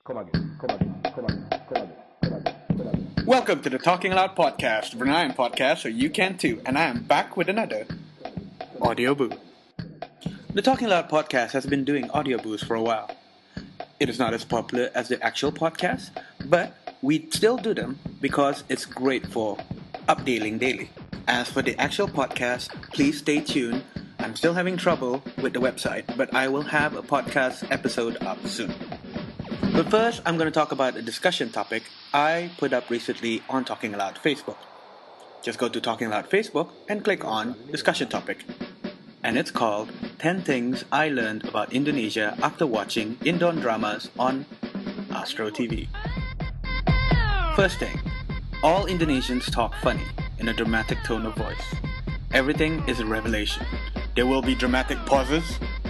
Welcome to the Talking Aloud podcast, the Bruneian podcast, so you can too, and I am back with another audio boo. The Talking Aloud podcast has been doing audio boos for a while. It is not as popular as the actual podcast, but we still do them because it's great for updating daily. As for the actual podcast, please stay tuned. I'm still having trouble with the website, but I will have a podcast episode up soon. But first, I'm going to talk about a discussion topic I put up recently on Talking Aloud Facebook. Just go to Talking Aloud Facebook and click on discussion topic. And it's called 10 Things I Learned About Indonesia After Watching Indon Dramas on Astro TV. First thing, all Indonesians talk funny in a dramatic tone of voice. Everything is a revelation. There will be dramatic pauses.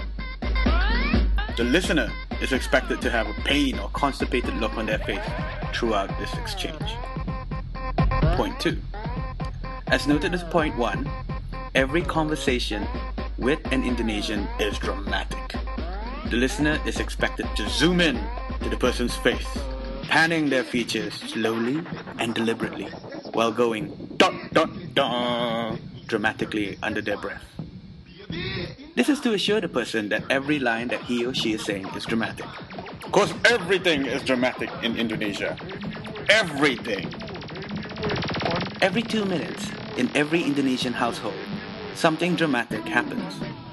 The listener is expected to have a pain or constipated look on their face throughout this exchange. Point 2. As noted as point 1, every conversation with an Indonesian is dramatic. The listener is expected to zoom in to the person's face, panning their features slowly and deliberately while going dot dot dot dramatically under their breath. This is to assure the person that every line that he or she is saying is dramatic. Of course, everything is dramatic in Indonesia. Everything. Every 2 minutes, in every Indonesian household, something dramatic happens.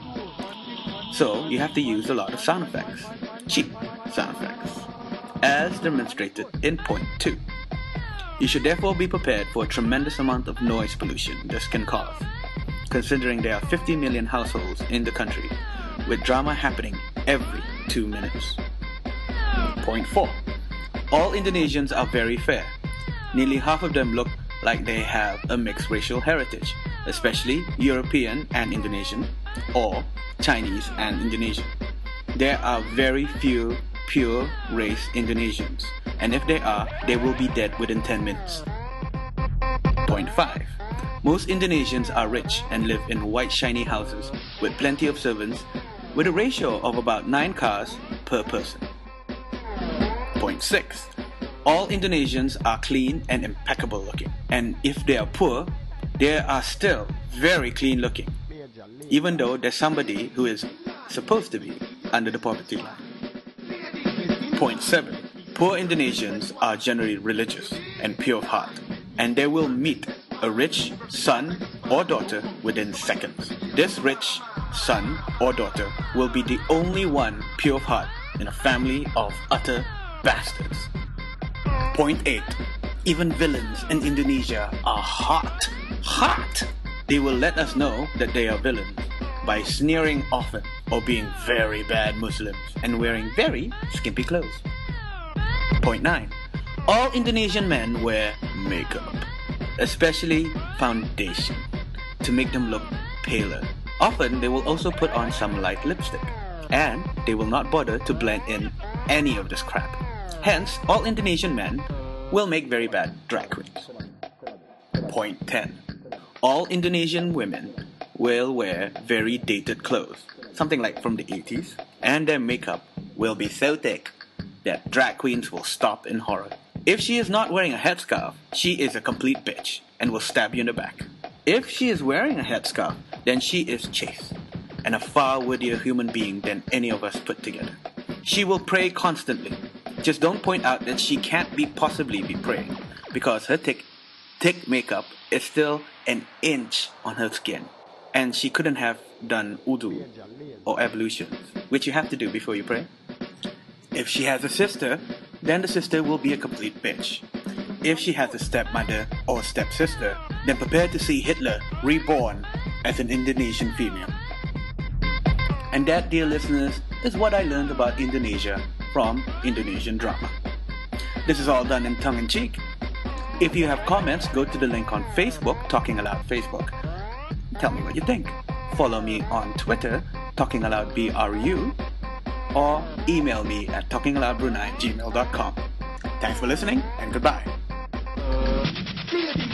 So, you have to use a lot of sound effects. Cheap sound effects. As demonstrated in point 2. You should therefore be prepared for a tremendous amount of noise pollution this can cause, considering there are 50 million households in the country, with drama happening every 2 minutes. Point 4. All Indonesians are very fair. Nearly half of them look like they have a mixed racial heritage, especially European and Indonesian, or Chinese and Indonesian. There are very few pure race Indonesians, and if they are, they will be dead within 10 minutes. Point 5. Most Indonesians are rich and live in white shiny houses with plenty of servants, with a ratio of about 9 cars per person. Point 6. All Indonesians are clean and impeccable looking, and if they are poor, they are still very clean looking, even though there's somebody who is supposed to be under the poverty line. Point 7. Poor Indonesians are generally religious and pure of heart, and they will meet a rich son or daughter within seconds. This rich son or daughter will be the only one pure of heart in a family of utter bastards. Point 8. Even villains in Indonesia are hot. Hot! They will let us know that they are villains by sneering often or being very bad Muslims and wearing very skimpy clothes. Point 9. All Indonesian men wear makeup, especially foundation, to make them look paler. Often they will also put on some light lipstick, and they will not bother to blend in any of this crap. Hence, all Indonesian men will make very bad drag queens. Point 10. All Indonesian women will wear very dated clothes, something like from the 80s, and their makeup will be so thick that drag queens will stop in horror. If she is not wearing a headscarf, she is a complete bitch and will stab you in the back. If she is wearing a headscarf, then she is chaste and a far worthier human being than any of us put together. She will pray constantly. Just don't point out that she can't possibly be praying, because her thick makeup is still an inch on her skin, and she couldn't have done wudu or ablutions, which you have to do before you pray. If she has a sister, then the sister will be a complete bitch. If she has a stepmother or stepsister, then prepare to see Hitler reborn as an Indonesian female. And that, dear listeners, is what I learned about Indonesia from Indonesian drama. This is all done in tongue-in-cheek. If you have comments, go to the link on Facebook, Talking Aloud Facebook. Tell me what you think. Follow me on Twitter, Talking Aloud BRU, or email me at talkingaloudbrunei@gmail.com. Thanks for listening, and goodbye.